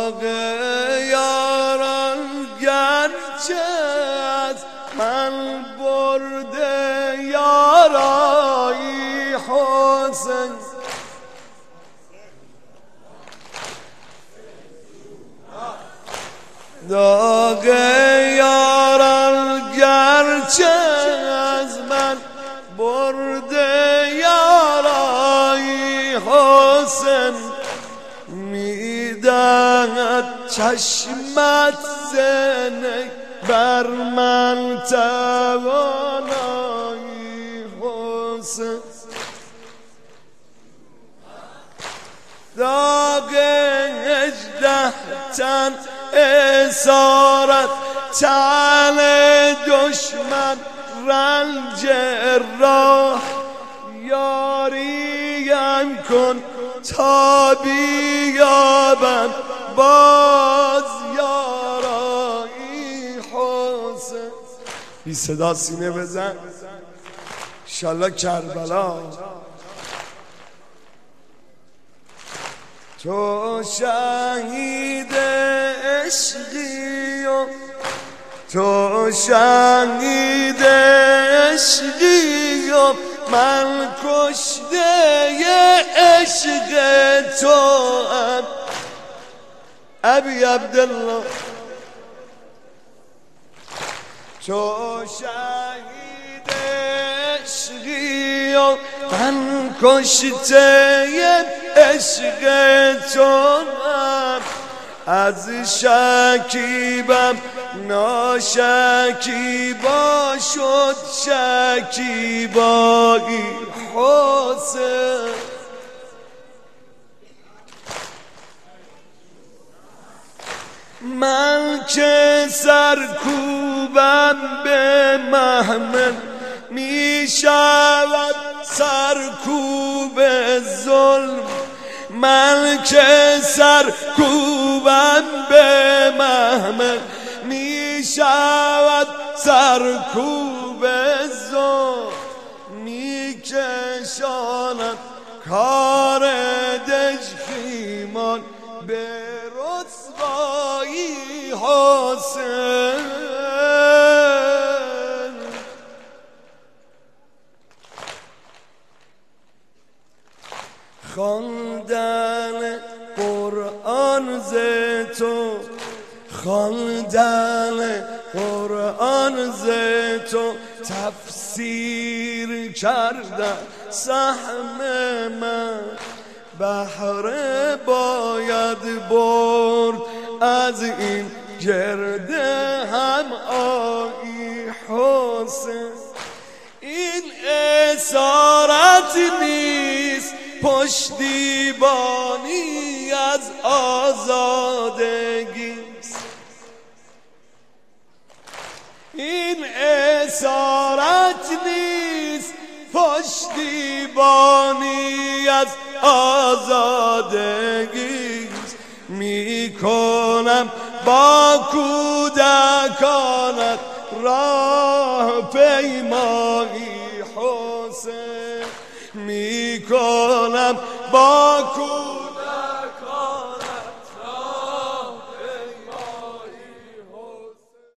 داغ یاران گرچه از من برده یارایی حسین داغ یاران گرچه از من برده یارایی حسین میدهد چشمت زنه بر من توانایی حسین داغ 18 تن اسارت تن دشمن رنج راه یاریم کن تا بیابم باز یارایی حسین بی صدا سینه بزن انشالله کربلا تو شهید عشقی و تو شهید عشقی و من کشته عشق تو ابی عبدالله تو شهید عشقی و من کشته عشق تو از شکیبم ناشکیبا شد شکیبایی حسین من که سرکوبم به محمل می شود سرکوب ظلم من که سرکوبم به محمل می شود سرکوب ظلم می کشاند کار دژخیمان به رسوایی حسین خواندن قرآن ز تو خواندن قرآن ز تو تفسیر کردن سهم من بهره باید برد از این گرده هم آیی حسین این اسارت نیست پشتیبانی از آزادگیست این اسارت نیست پشتیبانی از آزادگیست میکنم با کودکانت راه پیمایی حسین میکنم با